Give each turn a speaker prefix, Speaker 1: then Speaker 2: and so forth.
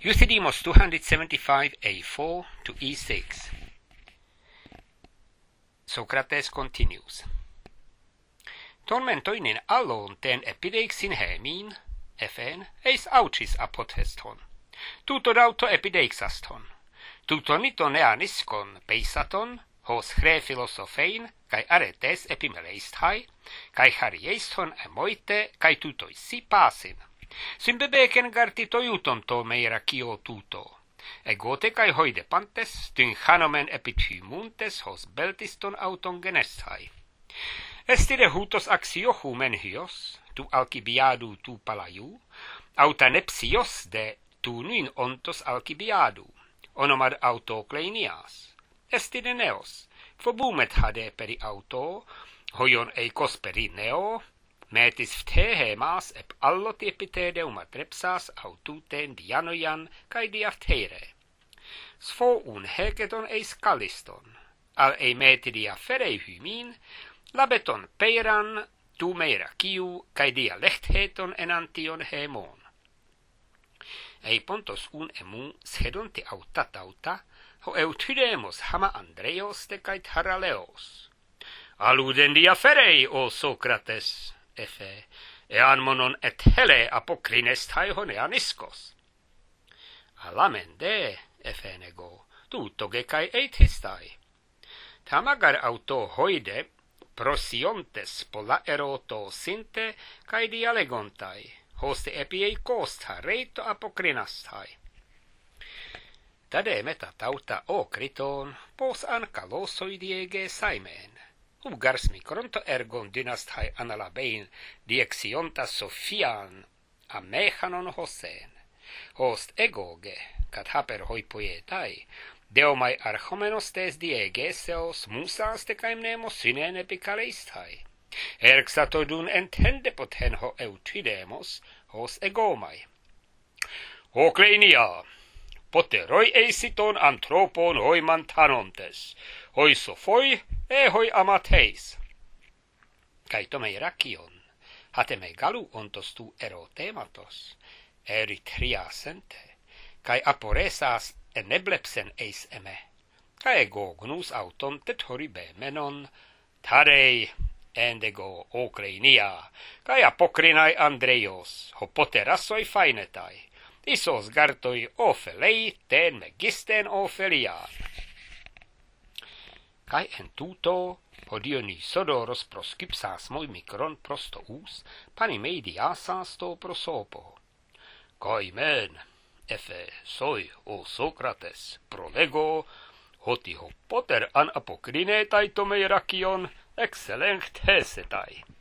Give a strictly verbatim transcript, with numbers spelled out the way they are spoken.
Speaker 1: Euthydemus two seventy-five a four to e six. Socrates continues. Tormentoinen allon ten epideixin hemin, Ephen, eis aucis apoteston. Tuto dauto epideixaston. Tuto niton eaniskon peisaton, hos chre philosophein, kai aretes epimeleisthai, kai harieiston emoite, kai tutoi si pasin. Symbebeken garti toiuton to meira kio tuto. Egote kai hoide pantes, tyn chanomen epithymuntes hos beltiston auton geneshai. Estide hutos axiohu menhios, tu alcibiadu tu palaiu, autanepsios de tu nyn ontos alcibiadu, onomad autokleinias. Estide neos, phobumet hade peri auto, hoion eikos peri neo, metis phtehemas ep alloti epitedeumat repsas aututen dianoian kai diaphteire. Sfo un heketon eis kalliston, al ei metidia ferei hymin, labeton peiran tu meira kiu kai dia lechtheton enantion hemon. Ei pontos un emu schedonte auta tauta, ho euthydemus hama Andreos de kai Haraleos. Aluden dia ferei, o Socrates, Efe, ean monon et hele apokrinesthai honeaniskos. Alamende, Efe nego, tutto ge kai eithistai. Tamagar auto hoide, prosiontes pola eroto sinte kai dialegontai, hoste epiei kosta reito apokrinasthai. Tade meta tauta o kriton, pos an kalosoidiege saimeen. Ugars mikronto ergon dynasthai analabein diexionta Sophian a mechanon hoseen. Host egoge, cat haper hoi poietai, deomai archomenos tes diegeseos musas te caimnemos sinen epicaleistai. Erxatodun entende poten ho eutydemos, hos egomai. O kleinia, poteroi eisiton anthropon hoi mantanontes, hoi sophoi, e hoi amateis. Kai tomei rakion, hateme galu ontos tu erotematos, eritriasente, kai aporesas eneblepsen eis eme, kai gognus auton tetoribe menon, tarei endego okleinia, kai apokrinai Andreios, ho poterassoi fainetai, isos gartoi ofelei ten megisten ofelian. Kai en tuto, Dionysodoros proskypsas moi mikron prostous, panimeidiasas to prosopo. Kai men, Efe, soi, o Socrates, prolego, hoti ho poter an apokrinetai tomei rakion, excellent hesetai.